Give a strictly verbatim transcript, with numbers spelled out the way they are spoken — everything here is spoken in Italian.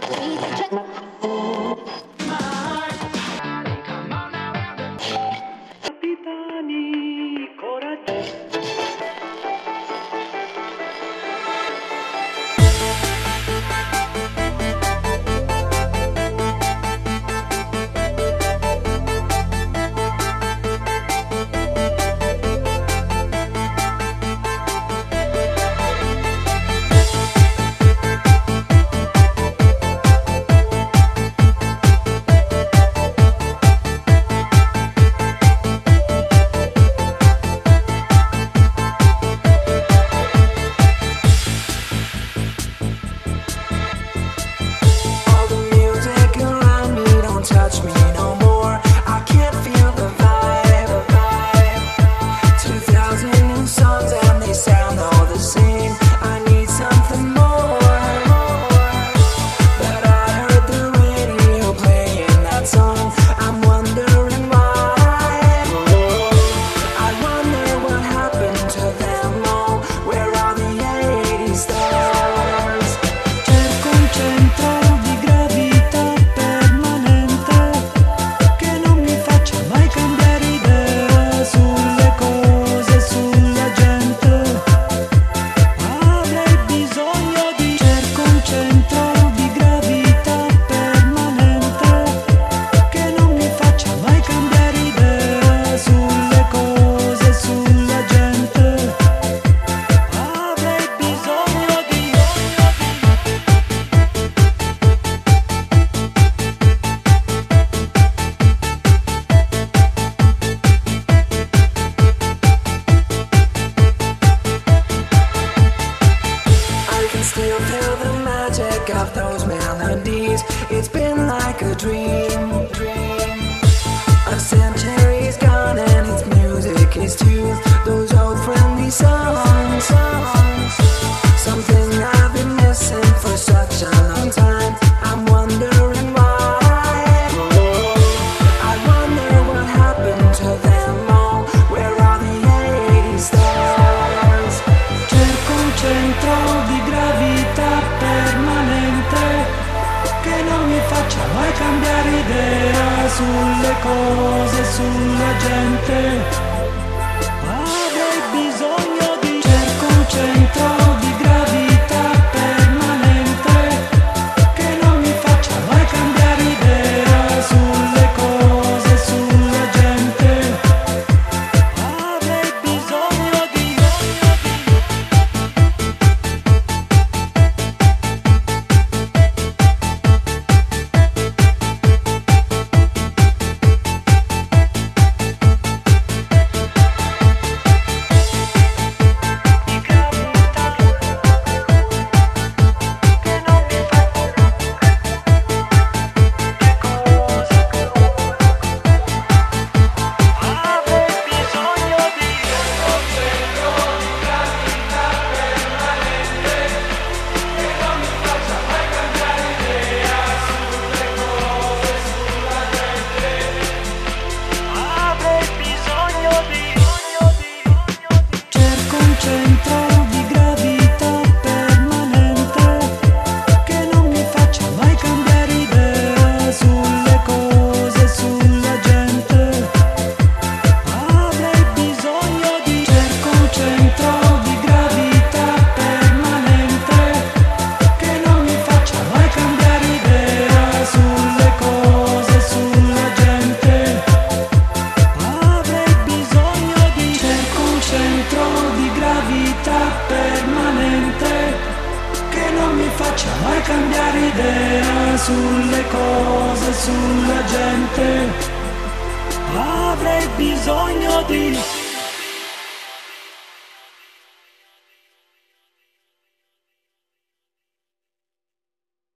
Capitani, coraggio. Touch me no more, I can't feel the vibe, vibe. Two thousand new songs and they sound all the same. I need something more, but I heard the radio playing that song. I'm wondering why. I wonder what happened to them all. Where are the eighties stars? Cerco un centro di gravità still feel the magic of those melodies. It's been like a dream, dream. A century's gone and its music is too. Those old friendly songs, songs. Something I've been missing for such a long time. I'm wondering why. I wonder what happened to them all. Where are the eighties stars? Cerco un centro di gravità permanente che non mi faccia mai cambiare idea sulle cose, sulla gente. Avrei bisogno di cerco un centro di gravità permanente che non mi faccia mai cambiare idea sulle cose, sulla gente. Avrei bisogno di faccia mai cambiare idea sulle cose, sulla gente. Avrei bisogno di